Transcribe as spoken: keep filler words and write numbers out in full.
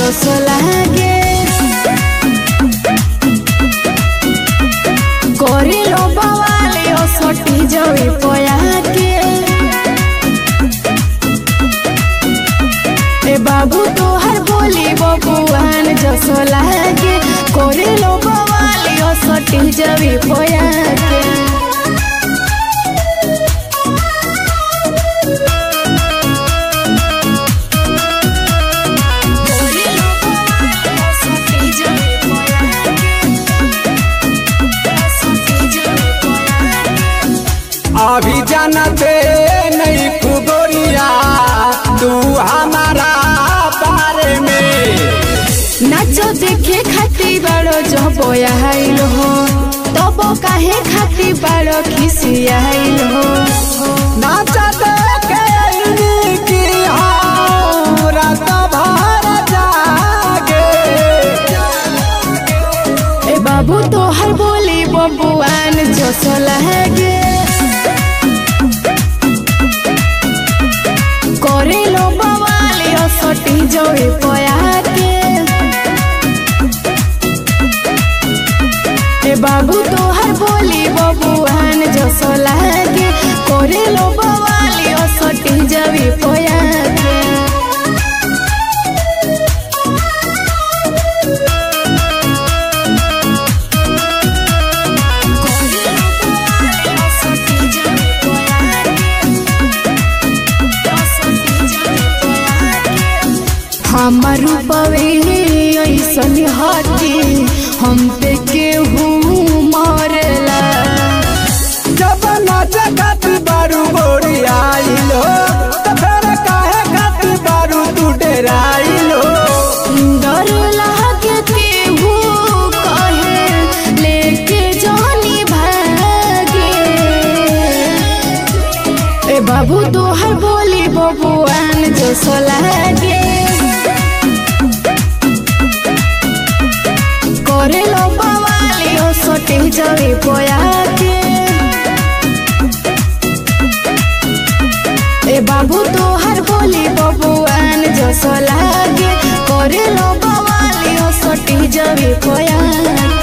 जस लागे करिलो बवाले ओ सटी जवे पया के ए बाबू तोहर बोली बबुआन जस लागे करिलो बवाले ओ सटी जवे पया के अभी जानते नहीं खुगोरिया तू हमारा बारे में नाचो देखे खाती बड़ो जो बोयाइल हो तब काहे खाती बड़ो खिसियाइल हो नाचा देखे की हाँ रात भर जागे ए बाबू तोहर बोली बबुआन जस लागे करिलो बवाले ओ सटी जवे पया के ए बाबू तोहर बोली बबुआन जस लागे करिलो बवाले ओ सटी जवे पया के हमर रूपवे ऐसन हटी हम पे केहू मरला जब नाच खाती बारू गोरी आइलो तो फिर काहे खाती बारू तू डेराइलो डर लागे केहू कहे लेके जानी भागे ए बाबू तोहर बोली बबुआन जस लागे करिलो बवाले ओ सटी जवे पया के ए बाबू तोहर बोली बबुआन जस लागे करिलो बवाले ओ सटी जवे पया